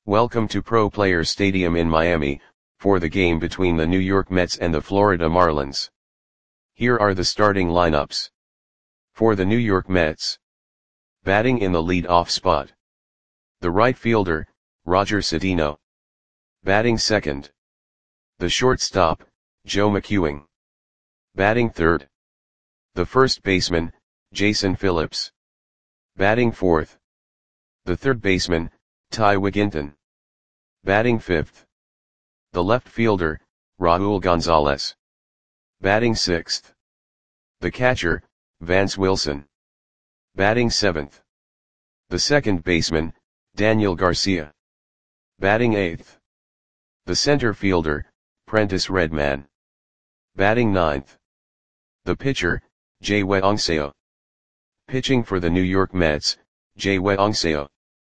Welcome to Pro Players Stadium in Miami, for the game between the New York Mets and the Florida Marlins. Here are the starting lineups. For the New York Mets. Batting in the lead-off spot. The right fielder, Roger Cedeno. Batting second. The shortstop, Joe McEwing. Batting third. The first baseman, Jason Phillips. Batting fourth. The third baseman, Ty Wigginton. Batting fifth. The left fielder, Raul Gonzalez. Batting sixth. The catcher, Vance Wilson. Batting seventh. The second baseman, Daniel Garcia. Batting eighth. The center fielder, Prentice Redman. Batting ninth. The pitcher, Jay-Wei Onseo. Pitching for the New York Mets, Jay-Wei Onseo.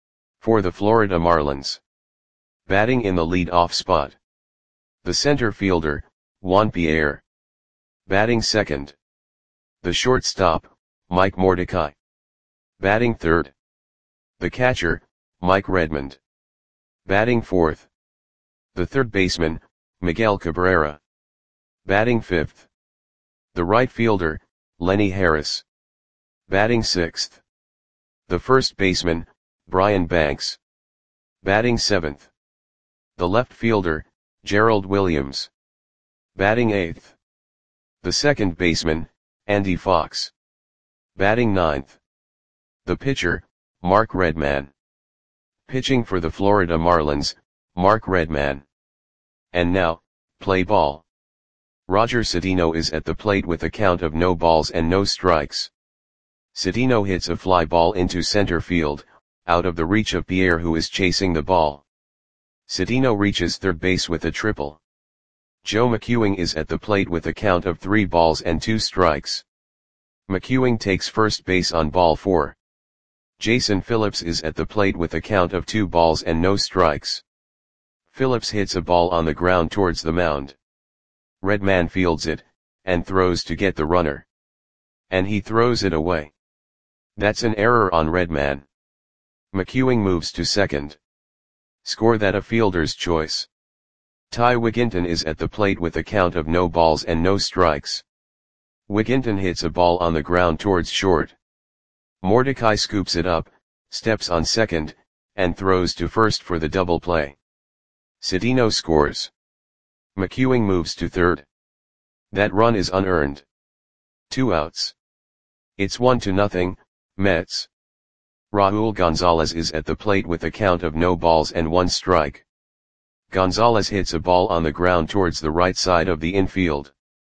For the Florida Marlins. Batting in the lead-off spot. The center fielder, Juan Pierre. Batting second. The shortstop, Mike Mordecai. Batting third. The catcher, Mike Redmond. Batting fourth. The third baseman, Miguel Cabrera. Batting fifth. The right fielder, Lenny Harris. Batting sixth. The first baseman, Brian Banks. Batting seventh. The left fielder, Gerald Williams. Batting eighth. The second baseman, Andy Fox. Batting ninth. The pitcher, Mark Redman. Pitching for the Florida Marlins, Mark Redman. And now, play ball. Roger Cedeno is at the plate with a count of no balls and no strikes. Cedeno hits a fly ball into center field, out of the reach of Pierre, who is chasing the ball. Cedeno reaches third base with a triple. Joe McEwing is at the plate with a count of 3 balls and 2 strikes. McEwing takes first base on ball 4. Jason Phillips is at the plate with a count of 2 balls and no strikes. Phillips hits a ball on the ground towards the mound. Redman fields it, and throws to get the runner. And he throws it away. That's an error on Redman. McEwing moves to second. Score that a fielder's choice. Ty Wigginton is at the plate with a count of no balls and no strikes. Wigginton hits a ball on the ground towards short. Mordecai scoops it up, steps on second, and throws to first for the double play. Cedeno scores. McEwing moves to third. That run is unearned. 2 outs. It's 1-0, Mets. Raul Gonzalez is at the plate with a count of no balls and 1 strike. Gonzalez hits a ball on the ground towards the right side of the infield.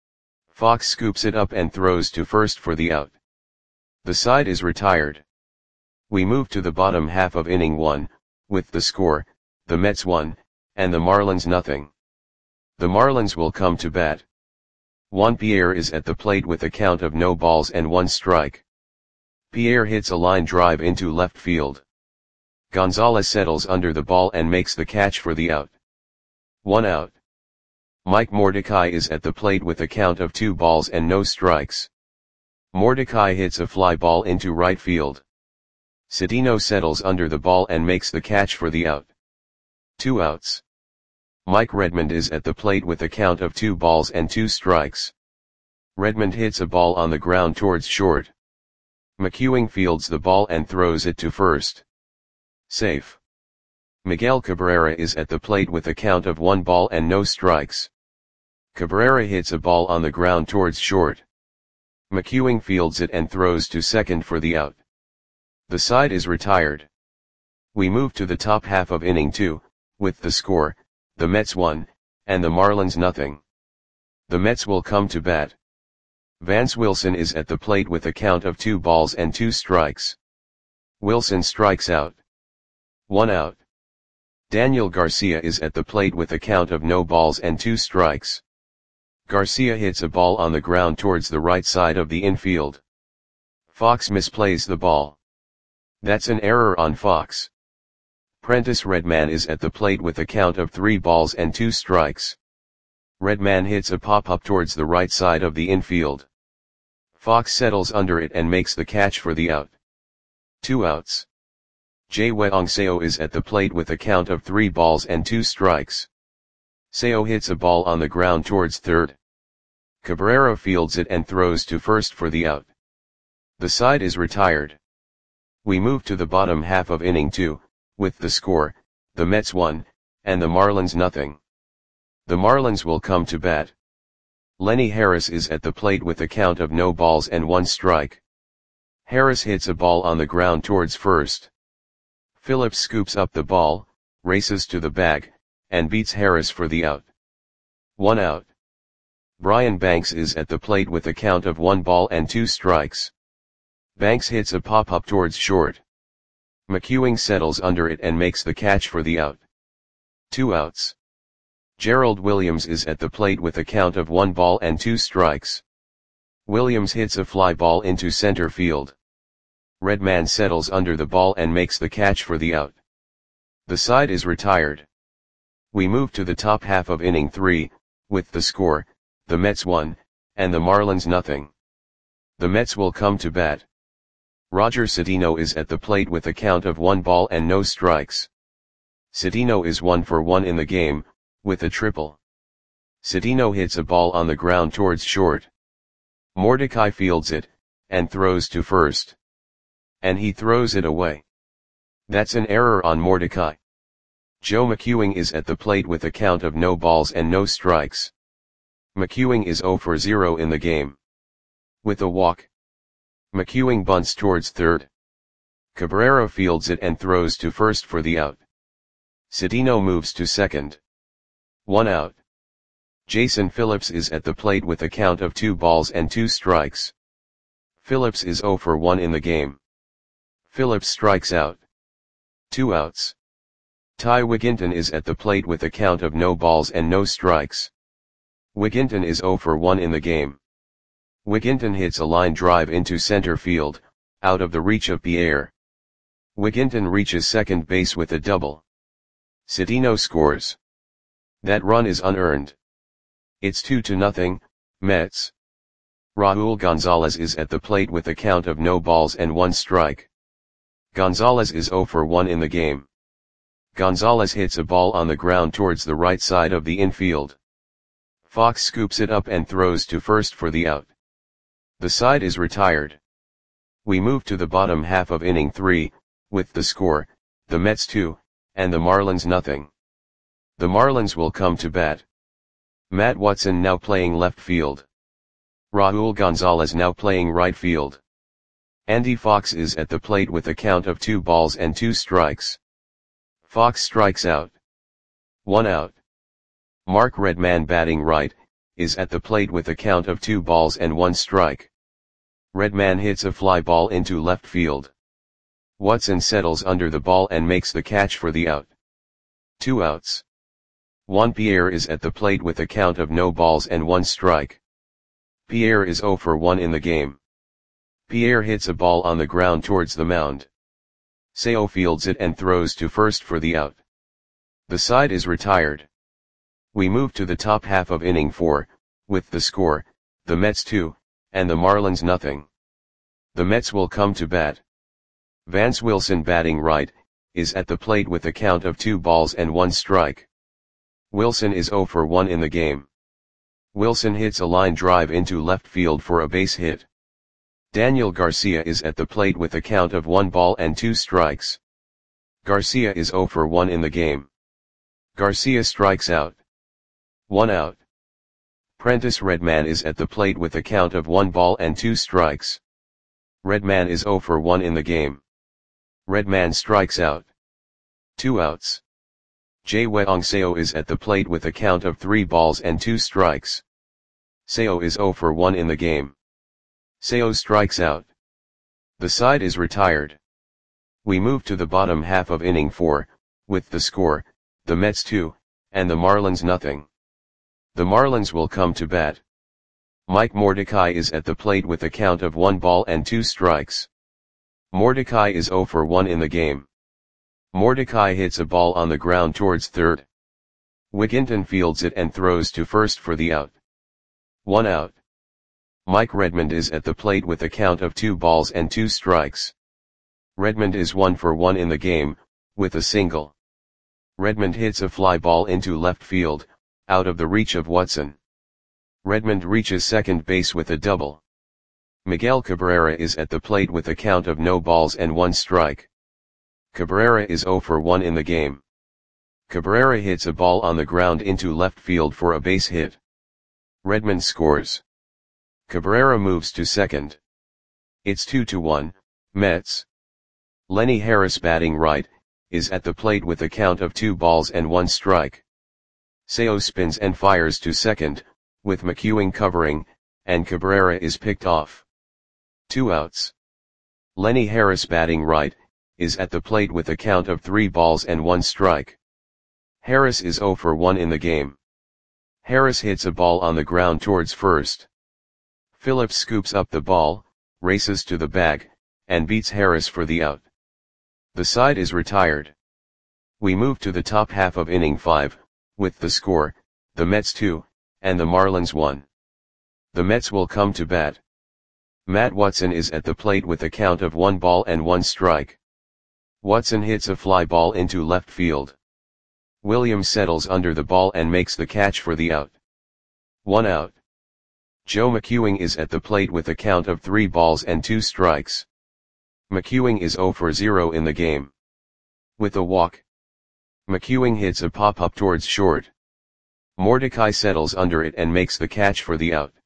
Fox scoops it up and throws to first for the out. The side is retired. We move to the bottom half of inning 1, with the score, the Mets 1, and the Marlins 0. The Marlins will come to bat. Juan Pierre is at the plate with a count of no balls and 1 strike. Pierre hits a line drive into left field. Gonzalez settles under the ball and makes the catch for the out. 1 out. Mike Mordecai is at the plate with a count of 2 balls and no strikes. Mordecai hits a fly ball into right field. Cedeno settles under the ball and makes the catch for the out. 2 outs. Mike Redmond is at the plate with a count of 2 balls and 2 strikes. Redmond hits a ball on the ground towards short. McEwing fields the ball and throws it to first. Safe. Miguel Cabrera is at the plate with a count of 1 ball and no strikes. Cabrera hits a ball on the ground towards short. McEwing fields it and throws to second for the out. The side is retired. We move to the top half of inning 2, with the score, the Mets 1, and the Marlins 0. The Mets will come to bat. Vance Wilson is at the plate with a count of 2 balls and 2 strikes. Wilson strikes out. 1 out. Daniel Garcia is at the plate with a count of no balls and 2 strikes. Garcia hits a ball on the ground towards the right side of the infield. Fox misplays the ball. That's an error on Fox. Prentice Redman is at the plate with a count of 3 balls and 2 strikes. Redman hits a pop-up towards the right side of the infield. Fox settles under it and makes the catch for the out. 2 outs. Jae Weong Seo is at the plate with a count of 3 balls and 2 strikes. Seo hits a ball on the ground towards third. Cabrera fields it and throws to first for the out. The side is retired. We move to the bottom half of inning 2, with the score, the Mets 1, and the Marlins nothing. The Marlins will come to bat. Lenny Harris is at the plate with a count of no balls and 1 strike. Harris hits a ball on the ground towards first. Phillips scoops up the ball, races to the bag, and beats Harris for the out. 1 out. Brian Banks is at the plate with a count of 1 ball and 2 strikes. Banks hits a pop-up towards short. McEwing settles under it and makes the catch for the out. 2 outs. Gerald Williams is at the plate with a count of 1 ball and 2 strikes. Williams hits a fly ball into center field. Redman settles under the ball and makes the catch for the out. The side is retired. We move to the top half of inning 3, with the score, the Mets 1, and the Marlins nothing. The Mets will come to bat. Roger Cedeno is at the plate with a count of 1 ball and no strikes. Cedeno is 1 for 1 in the game, with a triple. Cedeno hits a ball on the ground towards short. Mordecai fields it, and throws to first. And he throws it away. That's an error on Mordecai. Joe McEwing is at the plate with a count of no balls and no strikes. McEwing is 0 for 0 in the game. With a walk. McEwing bunts towards third. Cabrera fields it and throws to first for the out. Cedeno moves to second. 1 out. Jason Phillips is at the plate with a count of 2 balls and 2 strikes. Phillips is 0 for 1 in the game. Phillips strikes out. 2 outs. Ty Wigginton is at the plate with a count of no balls and no strikes. Wigginton is 0 for 1 in the game. Wigginton hits a line drive into center field, out of the reach of Pierre. Wigginton reaches second base with a double. Cedeno scores. That run is unearned. It's 2-0, Mets. Raul Gonzalez is at the plate with a count of no balls and 1 strike. Gonzalez is 0 for 1 in the game. Gonzalez hits a ball on the ground towards the right side of the infield. Fox scoops it up and throws to first for the out. The side is retired. We move to the bottom half of inning 3, with the score, the Mets 2, and the Marlins nothing. The Marlins will come to bat. Matt Watson now playing left field. Raul Gonzalez now playing right field. Andy Fox is at the plate with a count of 2 balls and 2 strikes. Fox strikes out. 1 out. Mark Redman batting right, is at the plate with a count of 2 balls and 1 strike. Redman hits a fly ball into left field. Watson settles under the ball and makes the catch for the out. 2 outs. Juan Pierre is at the plate with a count of no balls and 1 strike. Pierre is 0 for 1 in the game. Pierre hits a ball on the ground towards the mound. Seo fields it and throws to first for the out. The side is retired. We move to the top half of inning 4, with the score, the Mets 2, and the Marlins nothing. The Mets will come to bat. Vance Wilson batting right, is at the plate with a count of 2 balls and 1 strike. Wilson is 0 for 1 in the game. Wilson hits a line drive into left field for a base hit. Daniel Garcia is at the plate with a count of 1 ball and 2 strikes. Garcia is 0 for 1 in the game. Garcia strikes out. 1 out. Prentice Redman is at the plate with a count of 1 ball and 2 strikes. Redman is 0 for 1 in the game. Redman strikes out. 2 outs. Jae Weong Seo is at the plate with a count of 3 balls and 2 strikes. Seo is 0 for 1 in the game. Seo strikes out. The side is retired. We move to the bottom half of inning 4, with the score, the Mets 2, and the Marlins nothing. The Marlins will come to bat. Mike Mordecai is at the plate with a count of 1 ball and 2 strikes. Mordecai is 0 for 1 in the game. Mordecai hits a ball on the ground towards third. Wigginton fields it and throws to first for the out. 1 out. Mike Redmond is at the plate with a count of 2 balls and 2 strikes. Redmond is 1 for 1 in the game, with a single. Redmond hits a fly ball into left field, out of the reach of Watson. Redmond reaches second base with a double. Miguel Cabrera is at the plate with a count of no balls and 1 strike. Cabrera is 0 for 1 in the game. Cabrera hits a ball on the ground into left field for a base hit. Redmond scores. Cabrera moves to second. It's 2-1, Mets. Lenny Harris, batting right, is at the plate with a count of 2 balls and 1 strike. Seo spins and fires to second, with McEwing covering, and Cabrera is picked off. 2 outs. Lenny Harris, batting right, is at the plate with a count of 3 balls and 1 strike. Harris is 0 for 1 in the game. Harris hits a ball on the ground towards first. Phillips scoops up the ball, races to the bag, and beats Harris for the out. The side is retired. We move to the top half of inning 5, with the score, the Mets 2, and the Marlins 1. The Mets will come to bat. Matt Watson is at the plate with a count of 1 ball and 1 strike. Watson hits a fly ball into left field. Williams settles under the ball and makes the catch for the out. 1 out. Joe McEwing is at the plate with a count of 3 balls and 2 strikes. McEwing is 0 for 0 in the game. With a walk. McEwing hits a pop-up towards short. Mordecai settles under it and makes the catch for the out.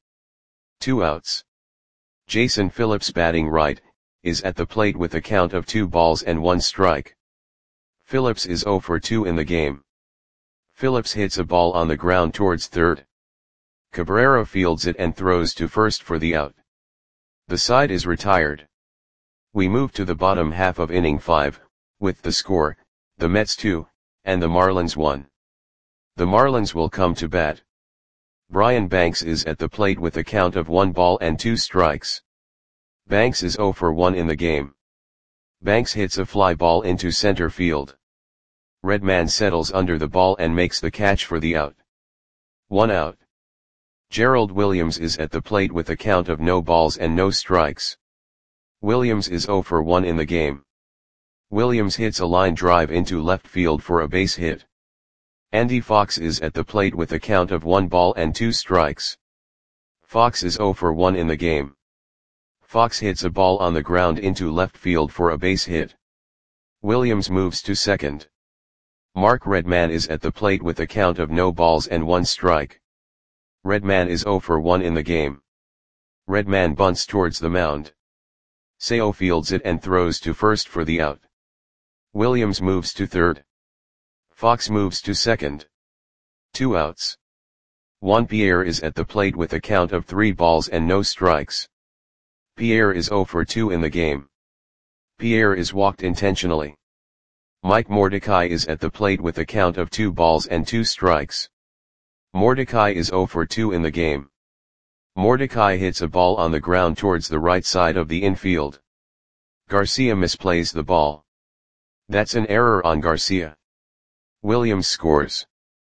2 outs. Jason Phillips, batting right, is at the plate with a count of 2 balls and 1 strike. Phillips is 0 for 2 in the game. Phillips hits a ball on the ground towards third. Cabrera fields it and throws to first for the out. The side is retired. We move to the bottom half of inning 5, with the score, the Mets 2, and the Marlins 1. The Marlins will come to bat. Brian Banks is at the plate with a count of 1 ball and 2 strikes. Banks is 0 for 1 in the game. Banks hits a fly ball into center field. Redman settles under the ball and makes the catch for the out. 1 out. Gerald Williams is at the plate with a count of no balls and no strikes. Williams is 0 for 1 in the game. Williams hits a line drive into left field for a base hit. Andy Fox is at the plate with a count of 1 ball and 2 strikes. Fox is 0 for 1 in the game. Fox hits a ball on the ground into left field for a base hit. Williams moves to second. Mark Redman is at the plate with a count of no balls and 1 strike. Redman is 0 for 1 in the game. Redman bunts towards the mound. Seo fields it and throws to first for the out. Williams moves to third. Fox moves to second. 2 outs. Juan Pierre is at the plate with a count of 3 balls and no strikes. Pierre is 0 for 2 in the game. Pierre is walked intentionally. Mike Mordecai is at the plate with a count of 2 balls and 2 strikes. Mordecai is 0 for 2 in the game. Mordecai hits a ball on the ground towards the right side of the infield. Garcia misplays the ball. That's an error on Garcia. Williams scores.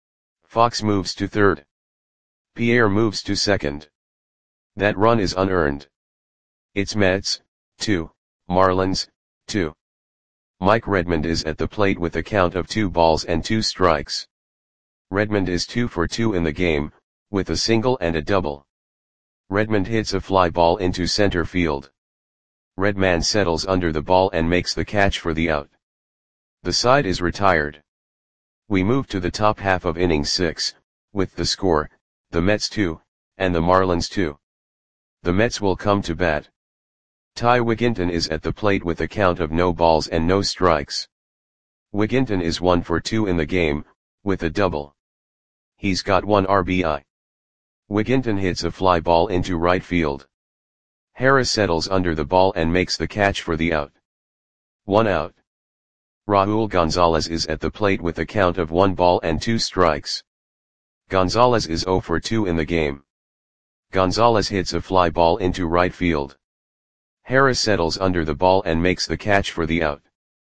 Fox moves to third. Pierre moves to second. That run is unearned. It's Mets, 2, Marlins, 2. Mike Redmond is at the plate with a count of 2 balls and 2 strikes. Redmond is 2 for 2 in the game, with a single and a double. Redmond hits a fly ball into center field. Redman settles under the ball and makes the catch for the out. The side is retired. We move to the top half of inning 6, with the score, the Mets 2, and the Marlins 2. The Mets will come to bat. Ty Wigginton is at the plate with a count of no balls and no strikes. Wigginton is 1 for 2 in the game, with a double. He's got 1 RBI. Wigginton hits a fly ball into right field. Harris settles under the ball and makes the catch for the out. 1 out. Raul Gonzalez is at the plate with a count of 1 ball and 2 strikes. Gonzalez is 0 for 2 in the game. Gonzalez hits a fly ball into right field. Harris settles under the ball and makes the catch for the out.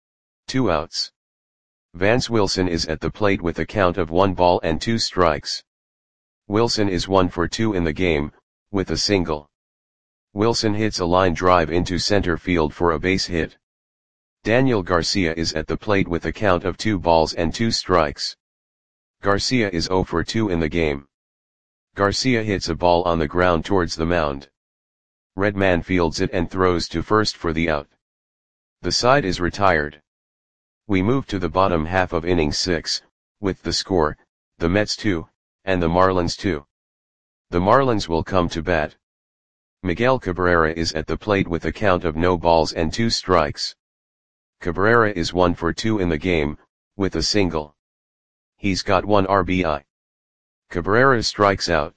2 outs. Vance Wilson is at the plate with a count of 1 ball and 2 strikes. Wilson is 1 for 2 in the game, with a single. Wilson hits a line drive into center field for a base hit. Daniel Garcia is at the plate with a count of 2 balls and 2 strikes. Garcia is 0 for 2 in the game. Garcia hits a ball on the ground towards the mound. Redman fields it and throws to first for the out. The side is retired. We move to the bottom half of inning 6, with the score, the Mets 2, and the Marlins 2. The Marlins will come to bat. Miguel Cabrera is at the plate with a count of no balls and 2 strikes. Cabrera is 1 for 2 in the game, with a single. He's got 1 RBI. Cabrera strikes out.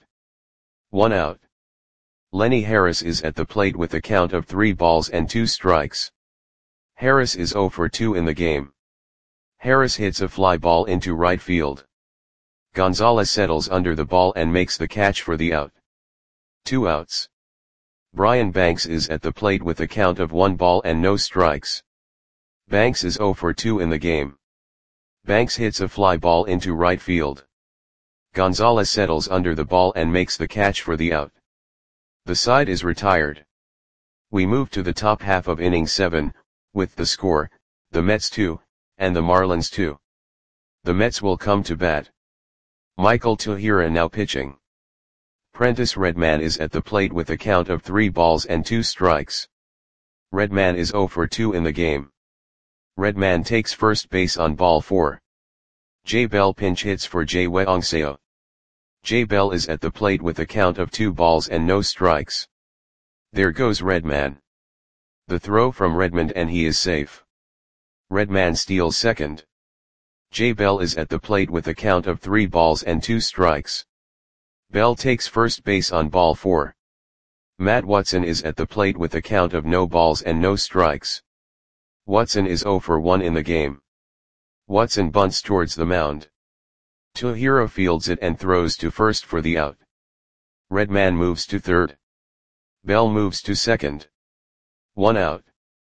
1 out. Lenny Harris is at the plate with a count of 3 balls and 2 strikes. Harris is 0 for 2 in the game. Harris hits a fly ball into right field. Gonzalez settles under the ball and makes the catch for the out. 2 outs. Brian Banks is at the plate with a count of 1 ball and no strikes. Banks is 0 for 2 in the game. Banks hits a fly ball into right field. Gonzalez settles under the ball and makes the catch for the out. The side is retired. We move to the top half of inning 7, with the score, the Mets 2, and the Marlins 2. The Mets will come to bat. Michael Tahira now pitching. Prentice Redman is at the plate with a count of 3 balls and 2 strikes. Redman is 0 for 2 in the game. Redman takes first base on ball 4. Jay Bell pinch hits for Jay Weongseo. Jay Bell is at the plate with a count of 2 balls and no strikes. There goes Redman. The throw from Redmond and he is safe. Redman steals second. Jay Bell is at the plate with a count of 3 balls and 2 strikes. Bell takes first base on ball 4. Matt Watson is at the plate with a count of no balls and no strikes. Watson is 0 for 1 in the game. Watson bunts towards the mound. Tahira fields it and throws to first for the out. Redman moves to third. Bell moves to second. 1 out.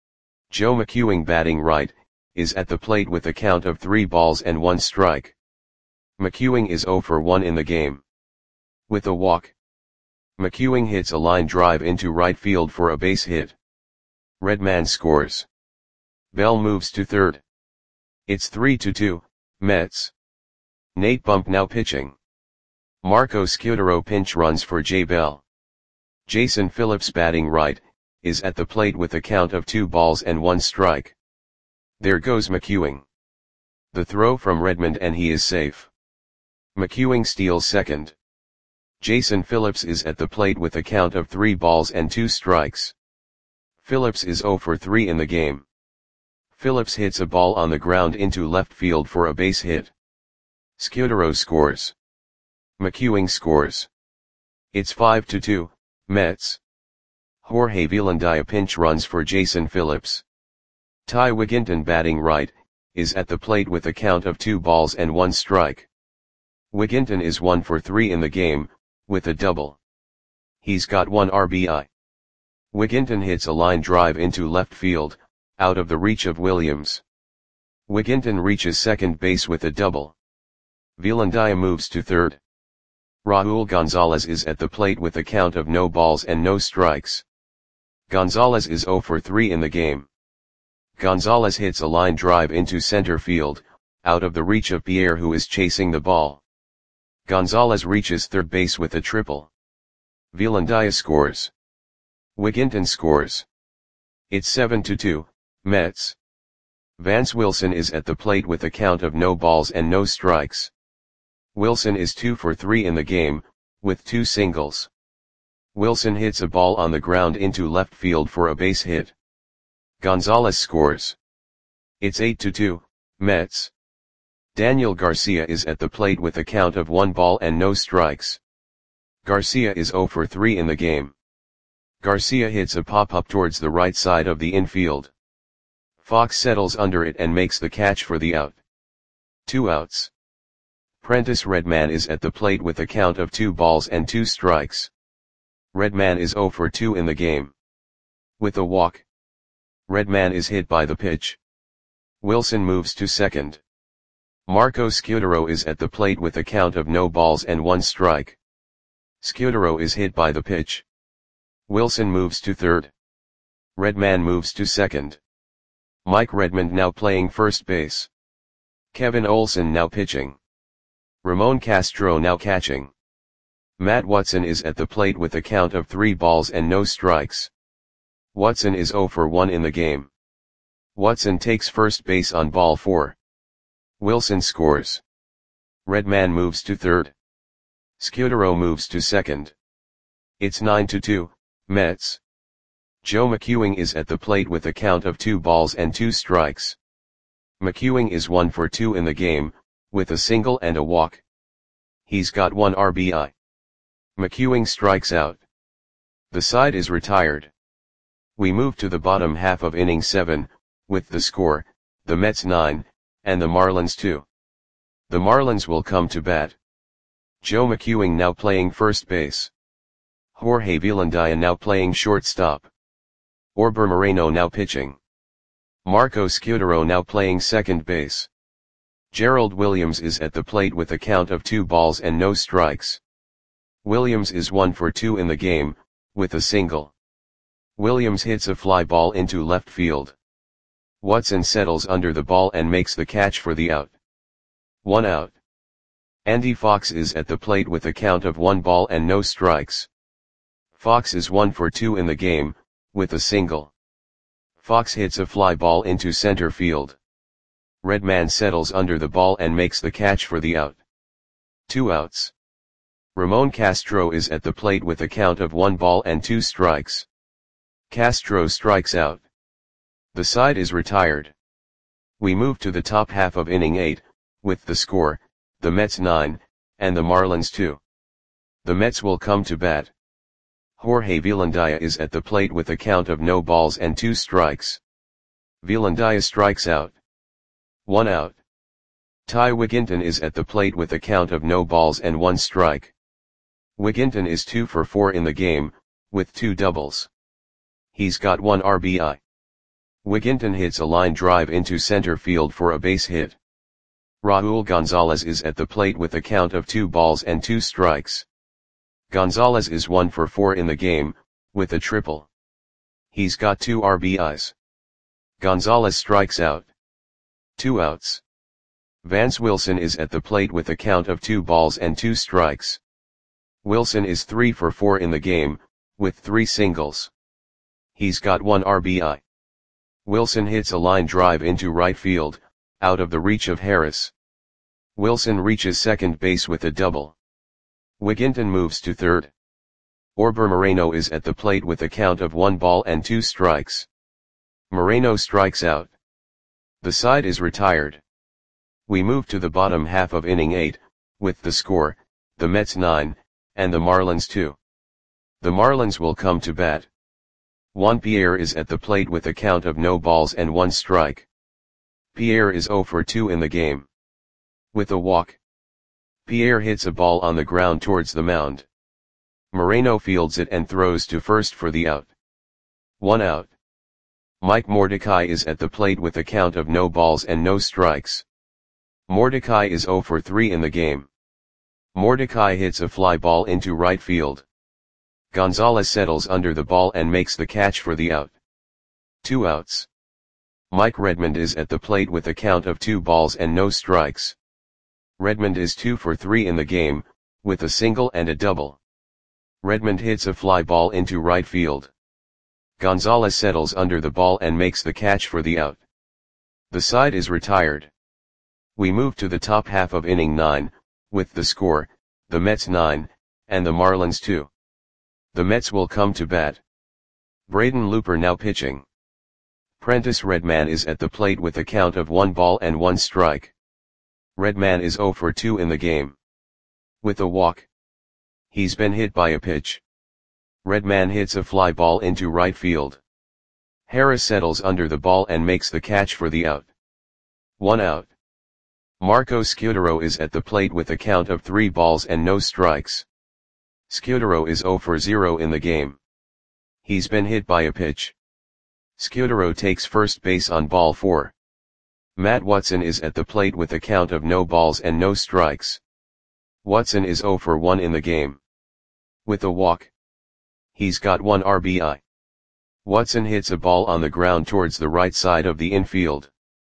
Joe McEwing batting right, is at the plate with a count of 3 balls and 1 strike. McEwing is 0 for 1 in the game. With a walk. McEwing hits a line drive into right field for a base hit. Redman scores. Bell moves to third. It's 3-2, Mets. Nate Bump now pitching. Marco Scudero pinch runs for Jay Bell. Jason Phillips batting right, is at the plate with a count of 2 balls and 1 strike. There goes McEwing. The throw from Redmond and he is safe. McEwing steals second. Jason Phillips is at the plate with a count of 3 balls and 2 strikes. Phillips is 0 for 3 in the game. Phillips hits a ball on the ground into left field for a base hit. Scudero scores. McEwing scores. It's 5-2, Mets. Jorge Velandia pinch runs for Jason Phillips. Ty Wigginton batting right, is at the plate with a count of 2 balls and 1 strike. Wigginton is 1 for 3 in the game, with a double. He's got 1 RBI. Wigginton hits a line drive into left field, out of the reach of Williams. Wigginton reaches second base with a double. Velandia moves to third. Raul Gonzalez is at the plate with a count of no balls and no strikes. Gonzalez is 0 for 3 in the game. Gonzalez hits a line drive into center field, out of the reach of Pierre who is chasing the ball. Gonzalez reaches third base with a triple. Velandia scores. Wigginton scores. It's 7-2, Mets. Vance Wilson is at the plate with a count of no balls and no strikes. Wilson is 2 for 3 in the game, with 2 singles. Wilson hits a ball on the ground into left field for a base hit. Gonzalez scores. It's 8-2, Mets. Daniel Garcia is at the plate with a count of 1 ball and no strikes. Garcia is 0 for 3 in the game. Garcia hits a pop-up towards the right side of the infield. Fox settles under it and makes the catch for the out. 2 outs. Prentice Redman is at the plate with a count of 2 balls and 2 strikes. Redman is 0 for 2 in the game. With a walk. Redman is hit by the pitch. Wilson moves to second. Marco Scudero is at the plate with a count of no balls and 1 strike. Scudero is hit by the pitch. Wilson moves to third. Redman moves to second. Mike Redmond now playing first base. Kevin Olson now pitching. Ramon Castro now catching. Matt Watson is at the plate with a count of 3 balls and no strikes. Watson is 0 for 1 in the game. Watson takes first base on ball 4. Wilson scores. Redman moves to third. Scudero moves to second. It's 9-2, Mets. Joe McEwing is at the plate with a count of 2 balls and 2 strikes. McEwing is 1 for 2 in the game, with a single and a walk. He's got 1 RBI. McEwing strikes out. The side is retired. We move to the bottom half of inning 7, with the score, the Mets 9, and the Marlins 2. The Marlins will come to bat. Joe McEwing now playing first base. Jorge Villandia now playing shortstop. Orber Moreno now pitching. Marco Scudero now playing second base. Gerald Williams is at the plate with a count of 2 balls and no strikes. Williams is 1 for 2 in the game, with a single. Williams hits a fly ball into left field. Watson settles under the ball and makes the catch for the out. 1 out. Andy Fox is at the plate with a count of 1 ball and no strikes. Fox is 1 for 2 in the game, with a single. Fox hits a fly ball into center field. Redman settles under the ball and makes the catch for the out. 2 outs. Ramon Castro is at the plate with a count of 1 ball and 2 strikes. Castro strikes out. The side is retired. We move to the top half of inning 8, with the score, the Mets 9, and the Marlins 2. The Mets will come to bat. Jorge Villandia is at the plate with a count of no balls and 2 strikes. Villandia strikes out. 1 out. Ty Wigginton is at the plate with a count of no balls and 1 strike. Wigginton is 2 for 4 in the game, with 2 doubles. He's got 1 RBI. Wigginton hits a line drive into center field for a base hit. Raul Gonzalez is at the plate with a count of 2 balls and 2 strikes. Gonzalez is 1 for 4 in the game, with a triple. He's got 2 RBIs. Gonzalez strikes out. 2 outs. Vance Wilson is at the plate with a count of 2 balls and 2 strikes. Wilson is 3 for 4 in the game, with 3 singles. He's got 1 RBI. Wilson hits a line drive into right field, out of the reach of Harris. Wilson reaches second base with a double. Wigginton moves to third. Orber Moreno is at the plate with a count of 1 ball and 2 strikes. Moreno strikes out. The side is retired. We move to the bottom half of inning 8, with the score, the Mets 9, and the Marlins 2. The Marlins will come to bat. Juan Pierre is at the plate with a count of no balls and 1 strike. Pierre is 0 for 2 in the game. With a walk. Pierre hits a ball on the ground towards the mound. Moreno fields it and throws to first for the out. 1 out. Mike Mordecai is at the plate with a count of no balls and no strikes. Mordecai is 0 for 3 in the game. Mordecai hits a fly ball into right field. Gonzalez settles under the ball and makes the catch for the out. 2 outs. Mike Redmond is at the plate with a count of 2 balls and no strikes. Redmond is 2 for 3 in the game, with a single and a double. Redmond hits a fly ball into right field. Gonzalez settles under the ball and makes the catch for the out. The side is retired. We move to the top half of inning 9, with the score, the Mets 9, and the Marlins 2. The Mets will come to bat. Braden Looper now pitching. Prentice Redman is at the plate with a count of 1 ball and 1 strike. Redman is 0 for 2 in the game. With a walk. He's been hit by a pitch. Redman hits a fly ball into right field. Harris settles under the ball and makes the catch for the out. 1 out. Marco Scudero is at the plate with a count of 3 balls and no strikes. Scudero is 0 for 0 in the game. He's been hit by a pitch. Scudero takes first base on ball 4. Matt Watson is at the plate with a count of no balls and no strikes. Watson is 0 for 1 in the game. With a walk. He's got 1 RBI. Watson hits a ball on the ground towards the right side of the infield.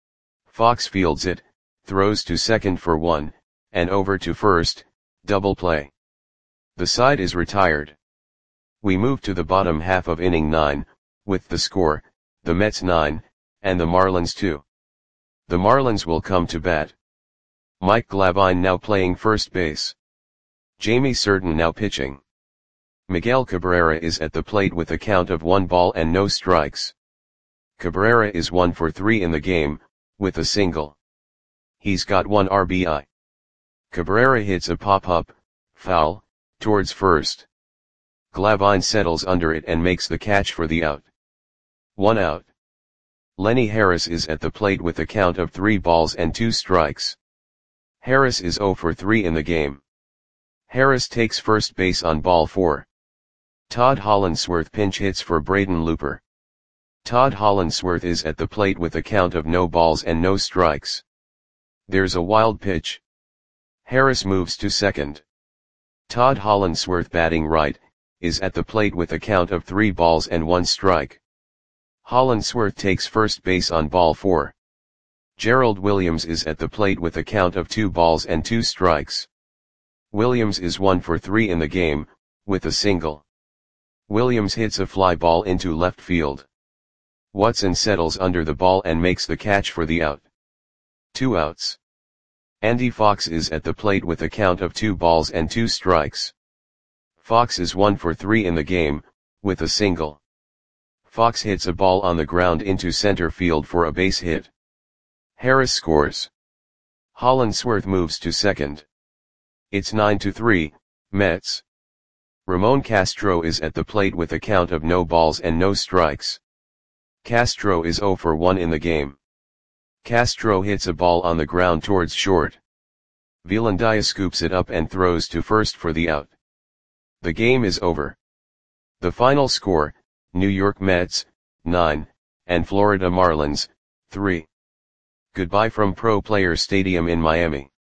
Fox fields it, throws to second for one, and over to first, double play. The side is retired. We move to the bottom half of inning 9, with the score, the Mets 9, and the Marlins 2. The Marlins will come to bat. Mike Glavine now playing first base. Jamie Certain now pitching. Miguel Cabrera is at the plate with a count of 1 ball and no strikes. Cabrera is 1 for 3 in the game, with a single. He's got 1 RBI. Cabrera hits a pop-up, foul, towards first. Glavine settles under it and makes the catch for the out. 1 out. Lenny Harris is at the plate with a count of 3 balls and 2 strikes. Harris is 0 for 3 in the game. Harris takes first base on ball 4. Todd Hollandsworth pinch hits for Braden Looper. Todd Hollandsworth is at the plate with a count of no balls and no strikes. There's a wild pitch. Harris moves to second. Todd Hollandsworth batting right, is at the plate with a count of 3 balls and 1 strike. Hollandsworth takes first base on ball 4. Gerald Williams is at the plate with a count of 2 balls and 2 strikes. Williams is 1 for 3 in the game, with a single. Williams hits a fly ball into left field. Watson settles under the ball and makes the catch for the out. 2 outs. Andy Fox is at the plate with a count of 2 balls and 2 strikes. Fox is 1 for 3 in the game, with a single. Fox hits a ball on the ground into center field for a base hit. Harris scores. Hollandsworth moves to second. It's 9-3, Mets. Ramon Castro is at the plate with a count of no balls and no strikes. Castro is 0 for 1 in the game. Castro hits a ball on the ground towards short. Velandia scoops it up and throws to first for the out. The game is over. The final score, New York Mets, 9, and Florida Marlins, 3. Goodbye from Pro Players Stadium in Miami.